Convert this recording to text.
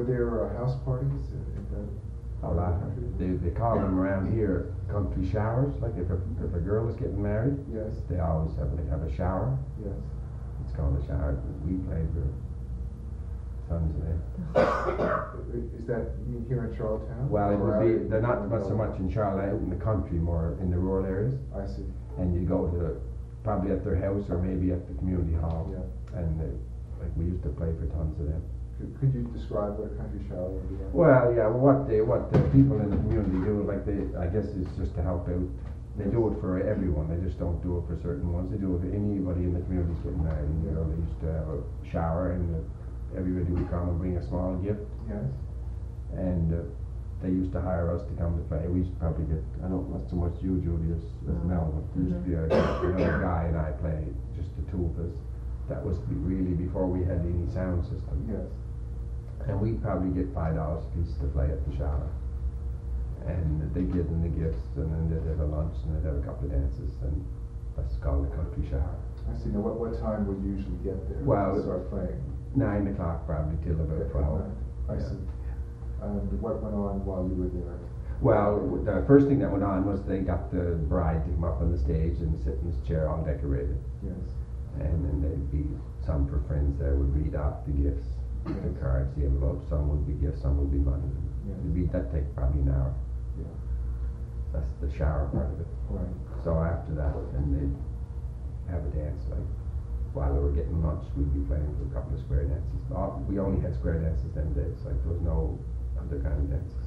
Were there house parties in that? A lot. They call them around here country showers. Like if a girl is getting married, Yes. they always have a shower. Yes. It's called a shower. We played for tons of it. Is that here in Charlottetown? Well, it Or would out be. in- They're not so much in Charlotte, out in the country, more in the rural areas. I see. And you go to probably at their house or maybe at the community hall. Yeah. And like we used to play for tons of them. Could you describe what a country shower would be like? Well, yeah. What the people in the community do, like I guess it's just to help out. They do it for everyone. They just don't do it for certain ones. They do it for anybody in the community getting married. You know, they used to have a shower and everybody would come and bring a small gift. Yes. And they used to hire us to come to play. We used to probably get, I don't know, not so much you, Judy, as Mel, but there used to be another guy and I play, just the two of us. That was really before we had any sound system. Yes. And we'd probably get $5 a piece to play at the shower. And they'd give them the gifts, and then they'd have a lunch, and they'd have a couple of dances, and that's called the country shower. I see. Now, what time would you usually get there Well, to start playing? 9 o'clock probably till about 12. I Yeah. see. And what went on while you were there? Well, the first thing that went on was they got the bride to come up on the stage and sit in this chair all decorated. Yes. And then there'd be some for friends there would read out the gifts, the cards, the envelopes. Some would be gifts, some would be money. Yes. That'd take probably an hour. Yeah. That's the shower part of it. Right. So after that, then they'd have a dance. Like while they were getting lunch, we'd be playing for a couple of square dances. We only had square dances them days. Like there was no other kind of dances.